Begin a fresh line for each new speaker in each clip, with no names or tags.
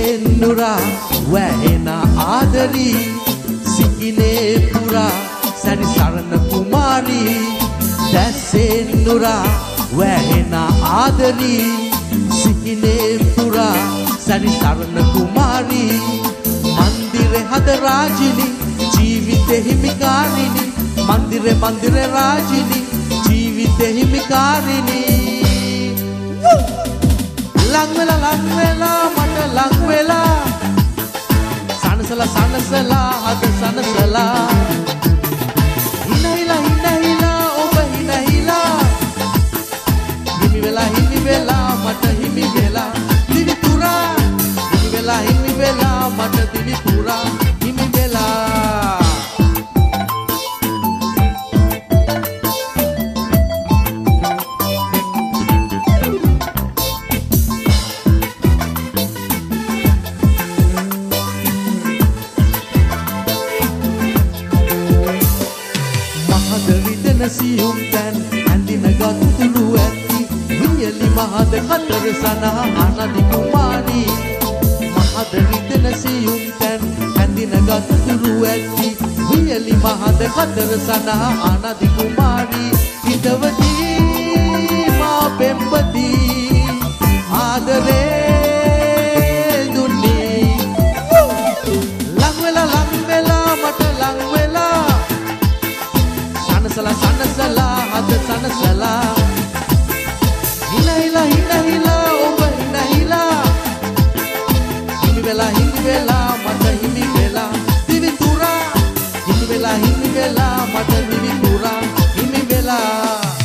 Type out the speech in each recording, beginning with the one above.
නුරා වැහෙන ආදරී සිකිනේ පුරා සැරිසරන කුමාරී දැසේ නුරා වැහෙන ආදරී සිකිනේ පුරා සැරිසරන කුමාරී මන්දිරේ හද රාජිනී ජීවිතේ හිමිකාරිනී මන්දිරේ රාජිනී ජීවිතේ හිමිකාරිනී ලං වෙලා මට ලං වෙලා සනසලා හද සනසලා හිනහිලා ඔබ හිනහිලා හිමි වෙලා මට හිමි වෙලා දිවි පුරා හිමි වෙලා මට දිවි පුරා හිමි වෙලා සියුම් තැන් ඇඳින ගත්තුළු ඇති වියලි මහද කතර සනහ අනදි කුමාරී මහද රිදෙන සියුම් තැන් ඇඳින ගත්තුළු ඇති වියලි මහද කතර සනහ අනදි කුමාරී හිතවදී මා පෙම්පදී ආදරේ දුන්නේ ලං වෙලා මට ලං වෙලා සනසලා හද සනසලා හිනහිලා ඔබ හිනහිලා හිමි වෙලා මට හිමි වෙලා දිවි පුරා හිමි වෙලා මට දිවි පුරා හිමි වෙලා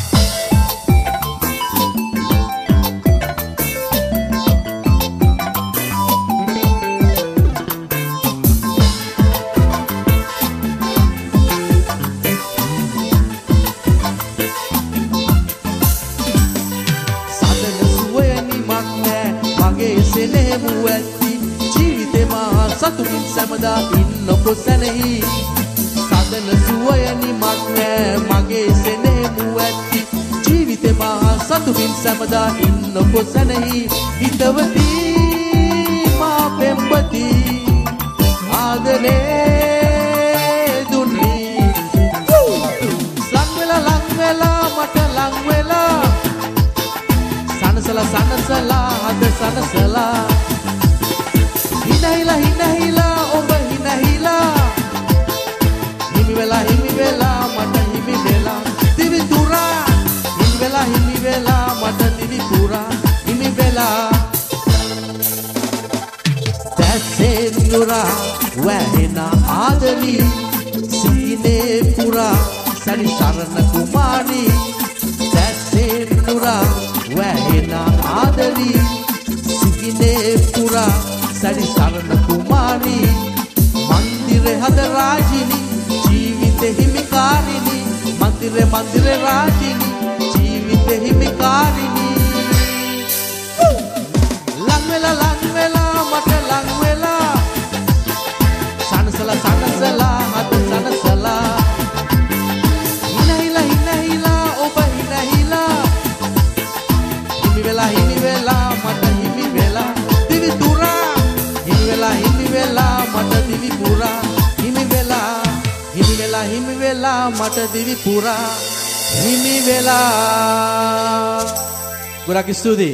ජීවිතේ මා සතුටින් සැමදා ඉන්නකො සැනෙහි සදන සුවය නිමක් නෑ මගේ සෙනෙහමු ඇති ජීවිතේ මා සතුටින් සැමදා ඉන්නකො සැනෙහි හිතවදී මා පෙම්පදී ආදරේ දුන්නී ලං වෙලා මට ලං වෙලා සනසලා හද සනසලා හිනහිලා ඔබ හිනහිලා හිමි වෙලා මට හිමි වෙලා දිවි පුරා හිමි වෙලා මට දිවි පුරා හිමි වෙලා දැසේ නුරා වැහෙන ආදරී සිකිනේ පුරා සැරිසරන කුමාරී දැසේ නුරා වැහෙන ආදරී සිකිනේ පුරා සැරිසරන කුමාරී මන්දිරේ හද රාජිනී ජීවිතේ හිමිකාරිනී මන්දිරේ රාජිනී ජීවිතේ හිමිකාරිනී ලං වෙලා මට ලං වෙලා සනසලා හද සනසලා හිනහිලා ඔබ හිනහිලා හිමි වෙලා මට හිමි වෙලා දිවි පුරා හිමි වෙලා මට දිවි පුරා හිමි වෙලා මට දිවි පුරා හිමි වෙලා ගොඩක් ස්තුතියි